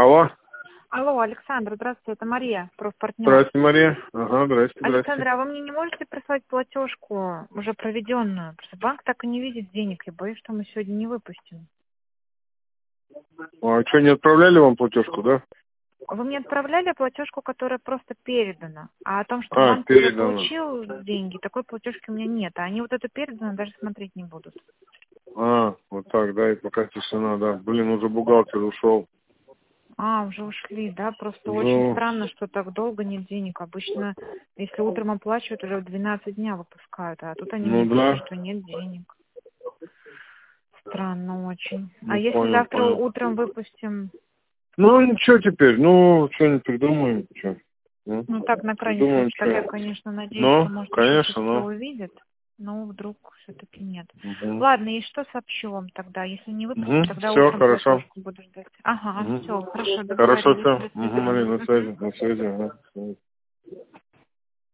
Алло. Алло, Александр, здравствуйте, это Мария, профпартнер. Здравствуйте, Мария. Ага, здрасте, Александр, а вы мне не можете прислать платежку уже проведенную? Просто банк так и не видит денег, я боюсь, что мы сегодня не выпустим. А что, не отправляли вам платежку, да? Вы мне отправляли платежку, которая просто передана. А о том, что банк уже передано. получил деньги, такой платежки у меня нет. А они вот это передано даже смотреть не будут. Вот так, да, и пока тишина, да. Блин, уже бухгалтер ушел. Уже ушли, да? Просто Ну, очень странно, что так долго нет денег. Обычно, если утром оплачивают, уже в 12 дня выпускают. А тут они мне да. пишут, что нет денег. Странно очень. А Ну, если завтра понял. утром выпустим, Ну, ничего теперь, что-нибудь придумаем, что. так на крайний Придумаем, случай, так я, что. конечно, надеюсь, Ну, что, может, еще конечно, все увидят, но вдруг все-таки нет. Угу. Ладно, и что сообщу вам тогда? Если не выпустим, тогда Все, утром хорошо. платежку буду ждать. Ага, все, хорошо, Хорошо, договорились. все. До Мария, свидания. на связи, на связи. Ага.